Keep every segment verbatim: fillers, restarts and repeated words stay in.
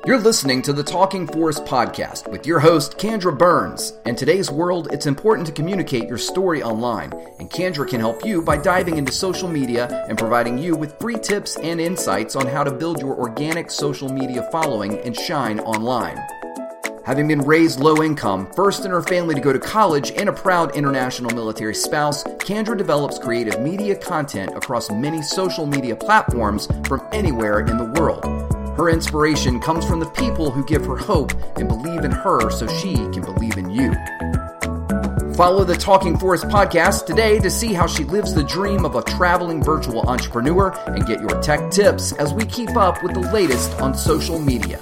You're listening to the Talking Forest podcast with your host, Kendra Burns. In today's world, it's important to communicate your story online, and Kendra can help you by diving into social media and providing you with free tips and insights on how to build your organic social media following and shine online. Having been raised low income, first in her family to go to college, and a proud international military spouse, Kendra develops creative media content across many social media platforms from anywhere in the world. Her inspiration comes from the people who give her hope and believe in her so she can believe in you. Follow the Talking Forest podcast today to see how she lives the dream of a traveling virtual entrepreneur and get your tech tips as we keep up with the latest on social media.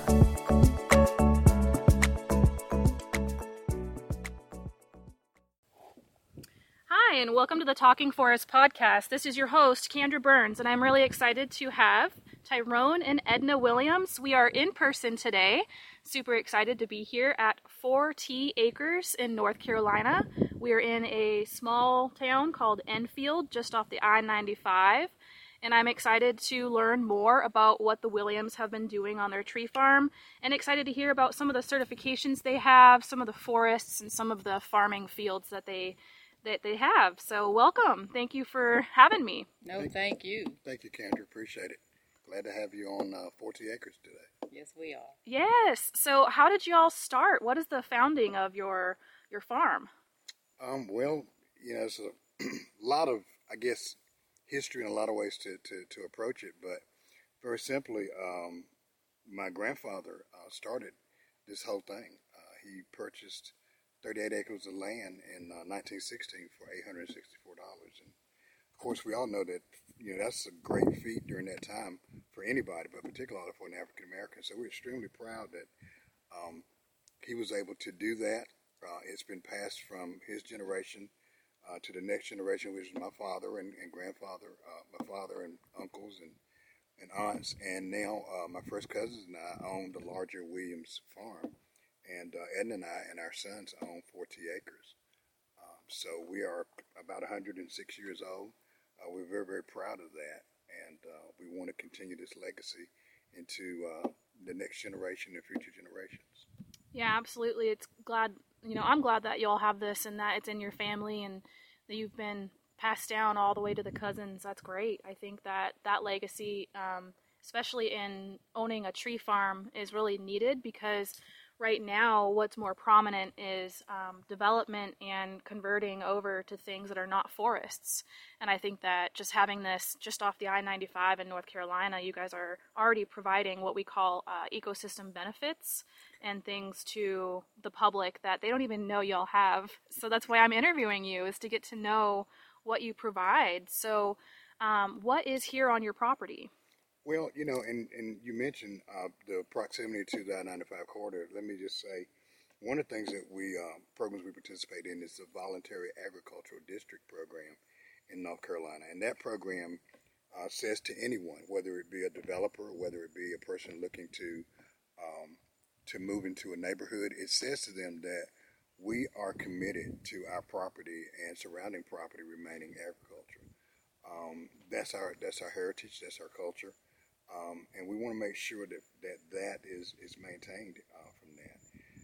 Hi, and welcome to the Talking Forest podcast. This is your host, Kendra Burns, and I'm really excited to have Tyrone and Edna Williams. We are in person today. Super excited to be here at four T Acres in North Carolina. We are in a small town called Enfield, just off the I ninety-five. And I'm excited to learn more about what the Williams have been doing on their tree farm, and excited to hear about some of the certifications they have, some of the forests, and some of the farming fields that they that they have. So welcome. Thank you for having me. No, thank, thank you. Thank you, Kendra. Appreciate it. Glad to have you on uh, four T Acres today. Yes, we are. Yes. So how did you all start? What is the founding of your your farm? Um, well, you know, it's a lot of, I guess, history in a lot of ways to, to, to approach it. But very simply, um, my grandfather uh, started this whole thing. Uh, he purchased thirty-eight acres of land in uh, nineteen sixteen for eight hundred sixty-four dollars. And of course, we all know that, you know, that's a great feat during that time for anybody, but particularly for an African American. So we're extremely proud that um, he was able to do that. Uh, it's been passed from his generation uh, to the next generation, which is my father and, and grandfather, uh, my father and uncles and, and aunts. And now uh, my first cousins and I own the larger Williams farm. And uh, Edna and I and our sons own four T Acres. Um, so we are about one hundred six years old. Uh, we're very, very proud of that. And uh, we want to continue this legacy into uh, the next generation and future generations. Yeah, absolutely. It's glad, you know, I'm glad that you all have this and that it's in your family and that you've been passed down all the way to the cousins. That's great. I think that that legacy, um, especially in owning a tree farm, is really needed because right now, what's more prominent is um, development and converting over to things that are not forests. And I think that just having this just off the I ninety-five in North Carolina, you guys are already providing what we call uh, ecosystem benefits and things to the public that they don't even know y'all have. So that's why I'm interviewing you, is to get to know what you provide. So um, what is here on your property? Well, you know, and, and you mentioned uh, the proximity to the I ninety-five corridor. Let me just say, one of the things that we, uh, programs we participate in is the Voluntary Agricultural District Program in North Carolina. And that program uh, says to anyone, whether it be a developer, whether it be a person looking to um, to move into a neighborhood, it says to them that we are committed to our property and surrounding property remaining agriculture. Um, that's our that's our heritage, that's our culture. Um, and we want to make sure that that, that is, is maintained uh, from that.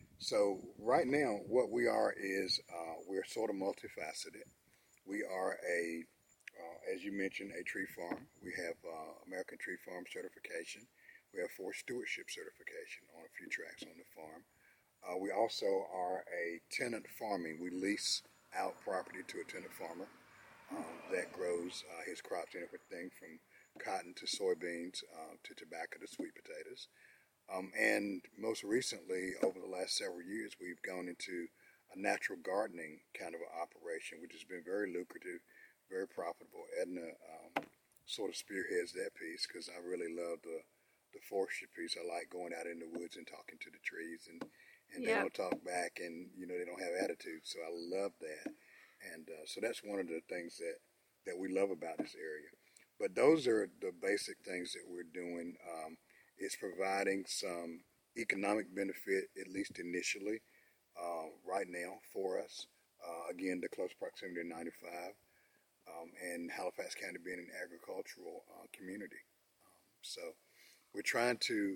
So right now, what we are is uh, we're sort of multifaceted. We are a, uh, as you mentioned, a tree farm. We have uh, American Tree Farm certification. We have forest stewardship certification on a few tracts on the farm. Uh, we also are a tenant farming. We lease out property to a tenant farmer um, that grows uh, his crops and everything from cotton to soybeans uh, to tobacco to sweet potatoes. Um, and most recently, over the last several years, we've gone into a natural gardening kind of an operation, which has been very lucrative, very profitable. Edna um, sort of spearheads that piece because I really love the, the forestry piece. I like going out in the woods and talking to the trees, and, and Yeah. they don't talk back, and you know they don't have attitude. So I love that. And uh, so that's one of the things that, that we love about this area. But those are the basic things that we're doing. Um, it's providing some economic benefit, at least initially, uh, right now for us. Uh, again, the close proximity to ninety-five, um, and Halifax County being an agricultural uh, community. Um, so we're trying to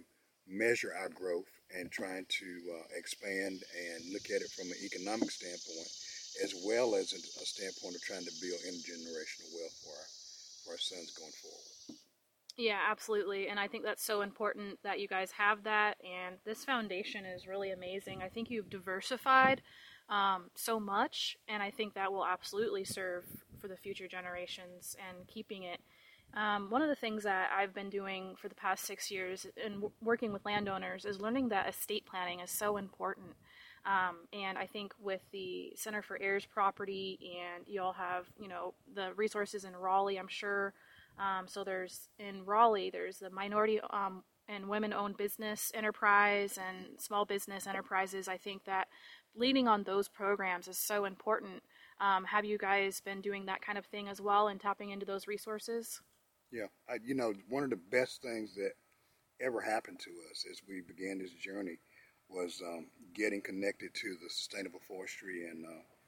measure our growth and trying to uh, expand and look at it from an economic standpoint, as well as a, a standpoint of trying to build intergenerational wealth for our, for our sons going forward. Yeah, absolutely. And I think that's so important that you guys have that. And this foundation is really amazing. I think you've diversified um, so much, and I think that will absolutely serve for the future generations and keeping it. Um, one of the things that I've been doing for the past six years and w- working with landowners is learning that estate planning is so important. Um, and I think with the Center for Heirs Property, and you all have, you know, the resources in Raleigh, I'm sure. Um, so there's in Raleigh, there's the minority um, and women-owned business enterprise and small business enterprises. I think that leaning on those programs is so important. Um, have you guys been doing that kind of thing as well and tapping into those resources? Yeah, I, you know, one of the best things that ever happened to us as we began this journey was um, getting connected to the Sustainable Forestry and uh,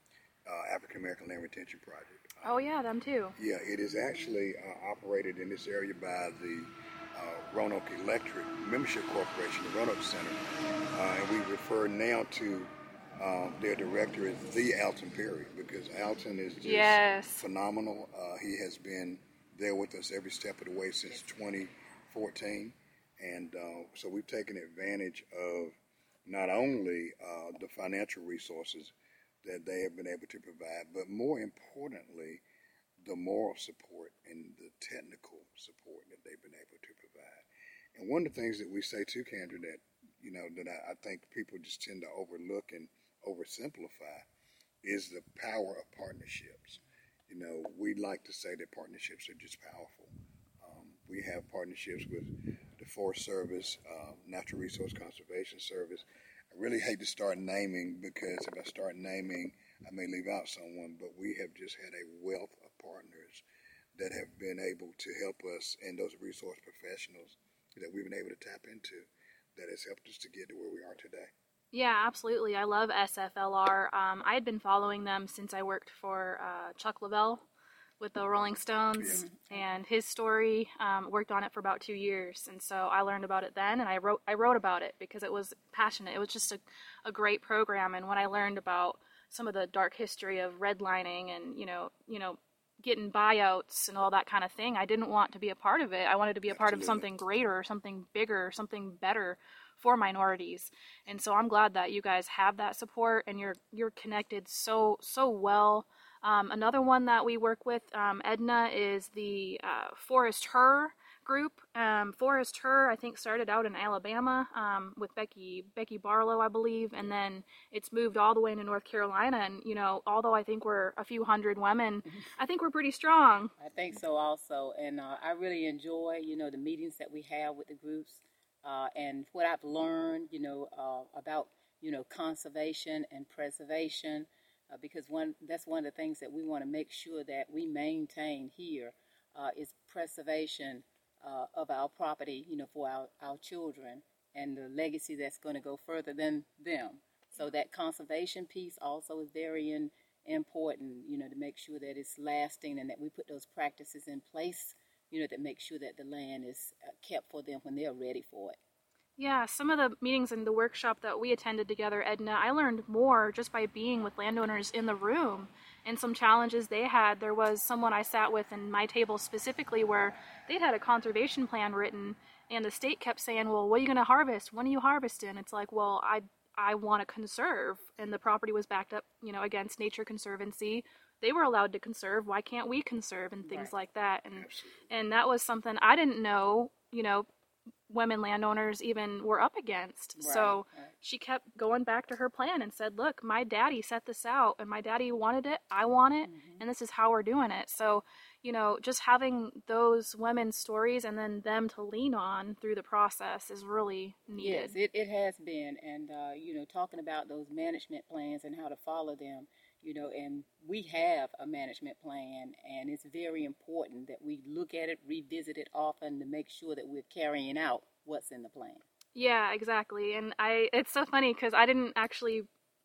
uh, African American Land Retention Project. Um, Oh yeah, them too. Yeah, it is actually uh, operated in this area by the uh, Roanoke Electric Membership Corporation, the Roanoke Center, uh, and we refer now to uh, their director as the Alton Perry, because Alton is just Yes. phenomenal. Uh, he has been there with us every step of the way since twenty fourteen, and uh, so we've taken advantage of not only uh, the financial resources that they have been able to provide, but more importantly, the moral support and the technical support that they've been able to provide. And one of the things that we say too, Kendra, that you know that I, I think people just tend to overlook and oversimplify is the power of partnerships. You know, we like to say that partnerships are just powerful. Um, we have partnerships with the Forest Service, uh, Natural Resource Conservation Service. I really hate to start naming, because if I start naming, I may leave out someone, but we have just had a wealth of partners that have been able to help us, and those resource professionals that we've been able to tap into that has helped us to get to where we are today. Yeah, absolutely. I love S F L R. Um, I had been following them since I worked for uh, Chuck Leavell with the Rolling Stones, yeah. and his story, um, worked on it for about two years. And so I learned about it then, and I wrote I wrote about it because it was passionate. It was just a, a great program. And when I learned about some of the dark history of redlining and, you know, you know, getting buyouts and all that kind of thing, I didn't want to be a part of it. I wanted to be a part Absolutely. Of something greater, something bigger, something better for minorities. And so I'm glad that you guys have that support, and you're you're connected so so well. Um, another one that we work with, um, Edna, is the uh, Forest Her group. Um, Forest Her, I think, started out in Alabama um, with Becky Becky Barlow, I believe, and then it's moved all the way into North Carolina. And, you know, although I think we're a few hundred women, I think we're pretty strong. I think so also. And uh, I really enjoy, you know, the meetings that we have with the groups. Uh, and what I've learned, you know, uh, about, you know, conservation and preservation, uh, because one that's one of the things that we want to make sure that we maintain here uh, is preservation uh, of our property, you know, for our, our children, and the legacy that's going to go further than them. So that conservation piece also is very in, important, you know, to make sure that it's lasting and that we put those practices in place, you know, that make sure that the land is kept for them when they're ready for it. Yeah, some of the meetings in the workshop that we attended together, Edna, I learned more just by being with landowners in the room and some challenges they had. There was someone I sat with in my table specifically where they'd had a conservation plan written, and the state kept saying, well, what are you going to harvest? When are you harvesting? It's like, well, I I want to conserve, and the property was backed up, you know, against Nature Conservancy. They were allowed to conserve. Why can't we conserve, and things right. like that? And Absolutely. And that was something I didn't know, you know, women landowners even were up against. Right. So right. she kept going back to her plan and said, look, my daddy set this out, and my daddy wanted it, I want it, mm-hmm. and this is how we're doing it. So, you know, just having those women's stories and then them to lean on through the process is really needed. Yes, it, it has been. And, uh, you know, talking about those management plans and how to follow them, you know, and we have a management plan, and it's very important that we look at it, revisit it often to make sure that we're carrying out what's in the plan. Yeah, exactly. And I, it's so funny because I didn't actually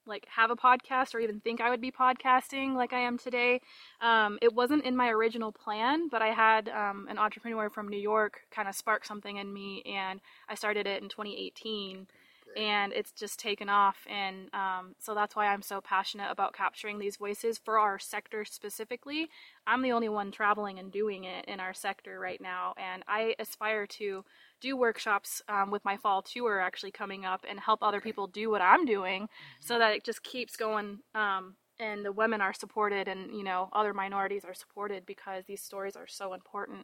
like have a podcast or even think I would be podcasting like I am today. Um, it wasn't in my original plan, but I had um, an entrepreneur from New York kind of spark something in me, and I started it in twenty eighteen. And it's just taken off, and um, so that's why I'm so passionate about capturing these voices for our sector specifically. I'm the only one traveling and doing it in our sector right now, and I aspire to do workshops um, with my fall tour actually coming up and help other people do what I'm doing, mm-hmm. so that it just keeps going, um, and the women are supported, and you know other minorities are supported, because these stories are so important.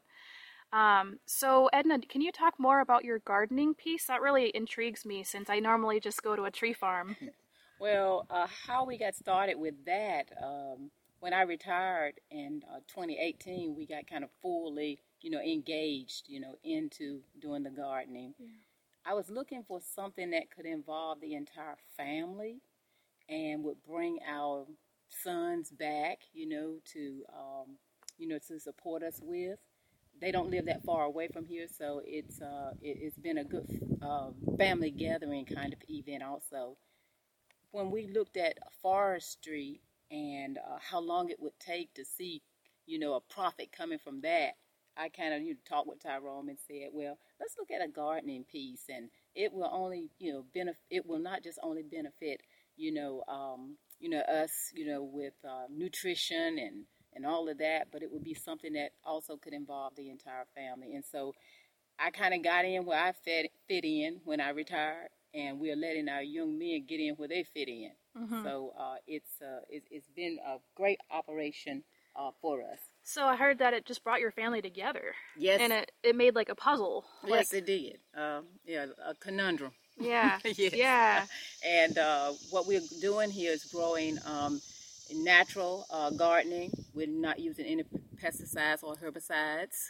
Um, so Edna, can you talk more about your gardening piece? That really intrigues me, since I normally just go to a tree farm. Well, uh, how we got started with that, um, when I retired in uh, twenty eighteen, we got kind of fully, you know, engaged, you know, into doing the gardening. Yeah. I was looking for something that could involve the entire family and would bring our sons back, you know, to, um, you know, to support us with. They don't live that far away from here, so it's uh, it, it's been a good uh, family gathering kind of event also. When we looked at forestry and uh, how long it would take to see, you know, a profit coming from that, I kind of, you know, talked with Tyrone and said, well, let's look at a gardening piece, and it will only, you know, benefit. It will not just only benefit, you know, um, you know, us, you know, with uh, nutrition and and all of that, but it would be something that also could involve the entire family. And so I kind of got in where I fit, fit in when I retired, and we're letting our young men get in where they fit in. Mm-hmm. So uh, it's, uh, it's it's been a great operation uh, for us. So I heard that it just brought your family together. Yes. And it, it made like a puzzle. Yes, like... it did. Um, yeah, a conundrum. Yeah. Yes. Yeah. And uh, what we're doing here is growing um, natural uh, gardening. We're not using any pesticides or herbicides.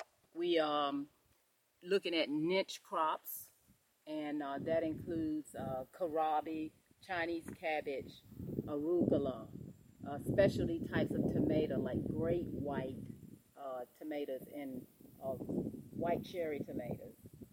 We um looking at niche crops, and uh, that includes uh, kohlrabi, Chinese cabbage, arugula, uh, specialty types of tomato like great white uh, tomatoes and uh, white cherry tomatoes.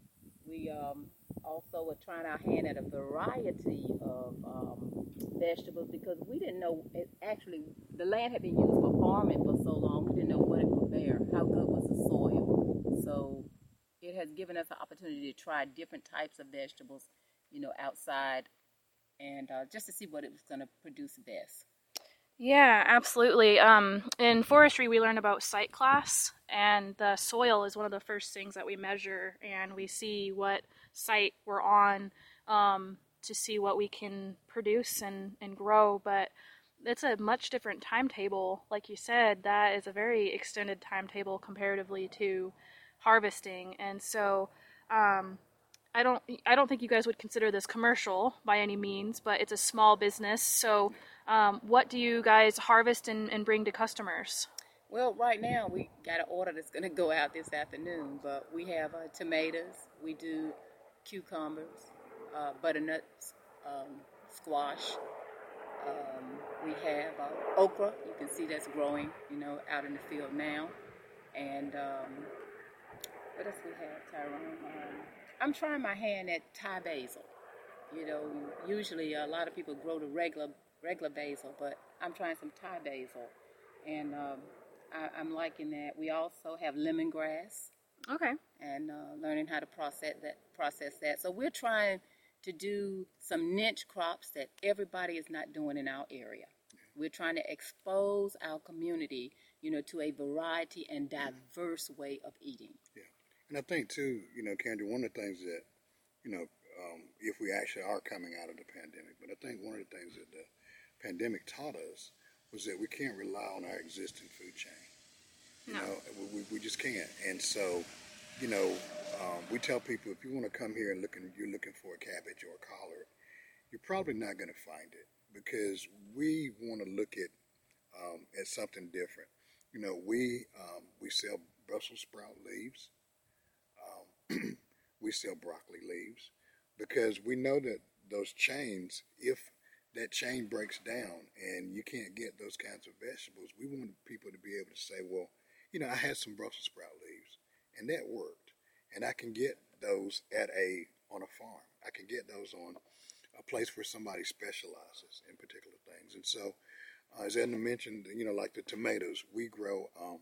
We um, also were trying our hand at a variety of um, vegetables, because we didn't know, it actually, the land had been used for farming for so long, we didn't know what it would bear, how good was the soil. So it has given us the opportunity to try different types of vegetables, you know, outside, and uh, just to see what it was going to produce best. Yeah, absolutely. Um, in forestry, we learn about site class, and the soil is one of the first things that we measure, and we see what site we're on um, to see what we can produce and, and grow. But it's a much different timetable. Like you said, that is a very extended timetable comparatively to harvesting. And so um, I don't I don't think you guys would consider this commercial by any means, but it's a small business. So um, what do you guys harvest and, and bring to customers? Well, right now we got an order that's going to go out this afternoon, but we have uh, tomatoes, we do cucumbers, uh, butternuts, um, squash. Um, we have uh, okra. You can see that's growing, you know, out in the field now. And um, what else we have, Tyrone? Um, I'm trying my hand at Thai basil. You know, usually a lot of people grow the regular regular basil, but I'm trying some Thai basil, and um, I, I'm liking that. We also have lemongrass. Okay. And uh, learning how to process that. Process that. So we're trying to do some niche crops that everybody is not doing in our area. We're trying to expose our community, you know, to a variety and diverse way of eating. Yeah. And I think, too, you know, Kendra, one of the things that, you know, um, if we actually are coming out of the pandemic, but I think one of the things that the pandemic taught us was that we can't rely on our existing food chain. You no. know, we, we just can't. And so, you know, um, we tell people, if you want to come here and look and you're looking for a cabbage or a collard, you're probably not going to find it, because we want to look at um, at something different. You know, we um, we sell Brussels sprout leaves. Um, we sell broccoli leaves, because we know that those chains, if that chain breaks down and you can't get those kinds of vegetables, we want people to be able to say, well, you know, I had some Brussels sprout leaves and that worked, and I can get those at a on a farm. I can get those on a place where somebody specializes in particular things. And so, uh, as Edna mentioned, you know, like the tomatoes, we grow um,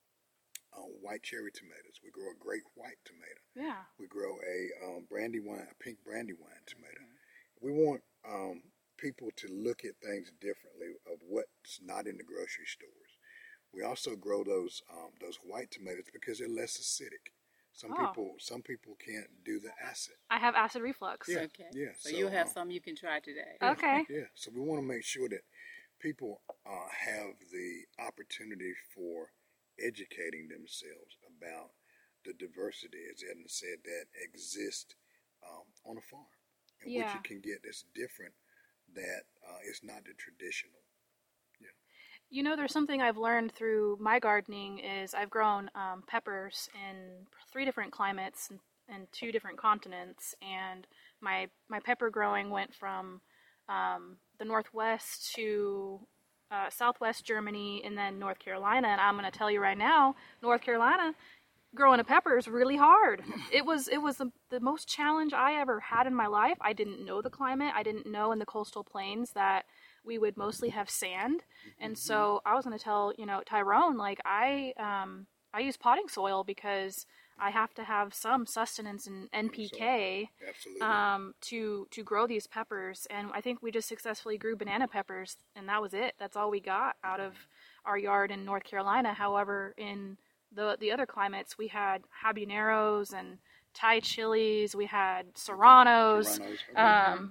uh, white cherry tomatoes. We grow a great white tomato. Yeah. We grow a um, brandywine, a pink brandywine tomato. Mm-hmm. We want um, people to look at things differently of what's not in the grocery stores. We also grow those um, those white tomatoes because they're less acidic. Some oh. people some people can't do the acid. I have acid reflux. Yeah, okay. yeah. So, so you'll have um, some you can try today. Yeah, okay. Yeah. So we want to make sure that people uh, have the opportunity for educating themselves about the diversity, as Edna said, that exists um, on a farm, and yeah. what you can get that's different, that uh, is not the traditional. Yeah. You know, there's something I've learned through my gardening is I've grown um, peppers in three different climates and, and two different continents, and my my pepper growing went from um, the Northwest to uh, Southwest Germany and then North Carolina, and I'm going to tell you right now, North Carolina, growing a pepper is really hard. It was it was the, the most challenge I ever had in my life. I didn't know the climate. I didn't know in the coastal plains that we would mostly have sand. And so I was going to tell, you know, Tyrone, like I um, I use potting soil because I have to have some sustenance and N P K um, to to grow these peppers. And I think we just successfully grew banana peppers, and that was it. That's all we got out of our yard in North Carolina. However, in the the other climates, we had habaneros and Thai chilies, we had serranos, Serranos, okay. um,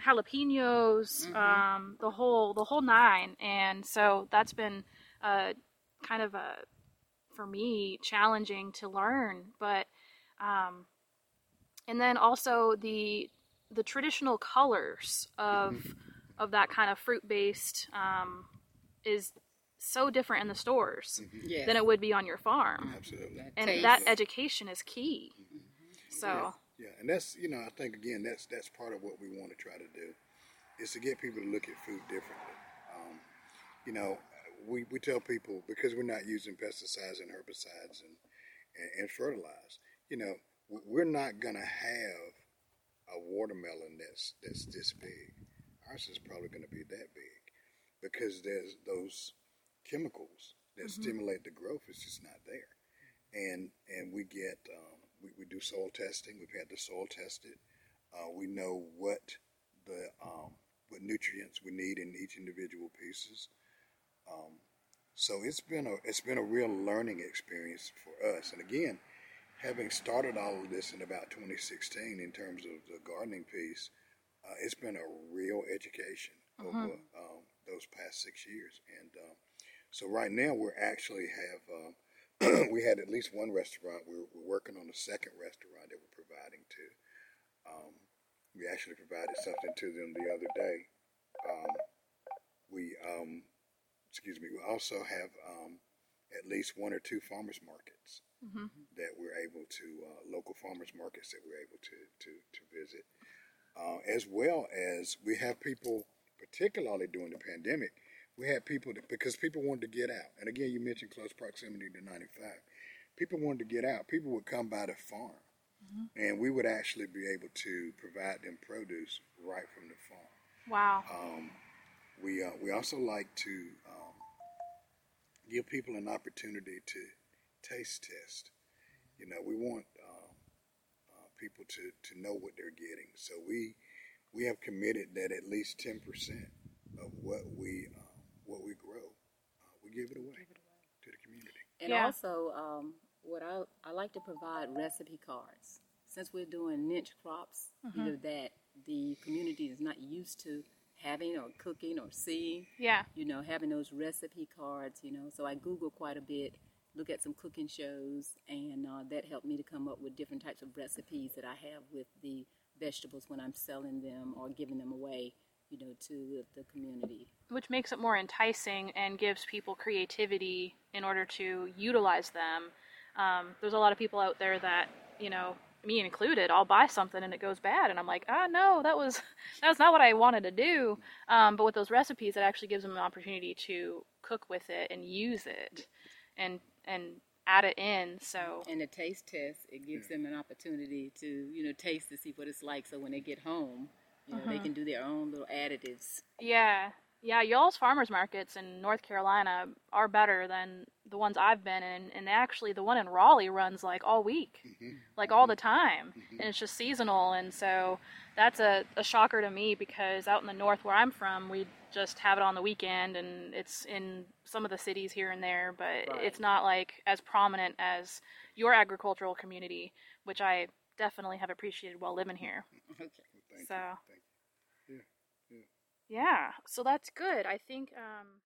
jalapenos, Mm-hmm. um, the whole the whole nine. And so that's been uh, kind of a, for me, challenging to learn. But um, and then also the the traditional colors of of that kind of fruit based um, is so different in the stores Yes. than it would be on your farm. Absolutely. That And taste. that education is key. So Yeah, yeah, and that's, you know, I think again that's that's part of what we want to try to do, is to get people to look at food differently. Um, you know, we, we tell people, because we're not using pesticides and herbicides and and, and fertilize. You know, we're not gonna have a watermelon that's that's this big. Ours is probably gonna be that big because there's those chemicals that Mm-hmm. stimulate the growth is just not there, and and we get. Um, We, we do soil testing. We've had the soil tested. Uh, we know what the um, what nutrients we need in each individual pieces. Um, so it's been a it's been a real learning experience for us. And again, having started all of this in about twenty sixteen in terms of the gardening piece, uh, it's been a real education Mhm. over um, those past six years. And um, so right now we're actually have. Uh, we had at least one restaurant. We're, we're working on a second restaurant that we're providing to. Um, we actually provided something to them the other day. Um, we, um, excuse me, we also have um, at least one or two farmers markets mm-hmm. that we're able to, uh, local farmers markets that we're able to, to, to visit. Uh, as well as we have people, particularly during the pandemic, we had people, that, because people wanted to get out. And again, you mentioned close proximity to ninety-five. People wanted to get out. People would come by the farm, mm-hmm. and we would actually be able to provide them produce right from the farm. Wow. Um, we uh, we also like to um, give people an opportunity to taste test. You know, we want um, uh, people to, to know what they're getting. So we we have committed that at least ten percent of what we uh, what we grow, uh, we give it away, give it away to the community. And Yeah. also, um, what I I like to provide recipe cards. Since we're doing niche crops, Mm-hmm. you know, that the community is not used to having or cooking or seeing. Yeah. You know, having those recipe cards. You know, so I Google quite a bit, look at some cooking shows, and uh, that helped me to come up with different types of recipes that I have with the vegetables when I'm selling them or giving them away, you know, to the community. Which makes it more enticing and gives people creativity in order to utilize them. Um, there's a lot of people out there that, you know, me included, I'll buy something and it goes bad, and I'm like, ah, no, that was that's not what I wanted to do. Um, but with those recipes, it actually gives them an opportunity to cook with it and use it, and and add it in. So And the taste test, it gives them an opportunity to, you know, taste to see what it's like. So when they get home, You know, they can do their own little additives. Yeah. Yeah, y'all's farmers markets in North Carolina are better than the ones I've been in, and actually the one in Raleigh runs like all week, Mm-hmm. like all the time, Mm-hmm. and it's just seasonal, and so that's a, a shocker to me because out in the north where I'm from, we just have it on the weekend, and it's in some of the cities here and there, but Right. it's not like as prominent as your agricultural community, which I definitely have appreciated while living here. Okay. Thank So. you. Thank you. Yeah. Yeah. Yeah, so that's good. I think um,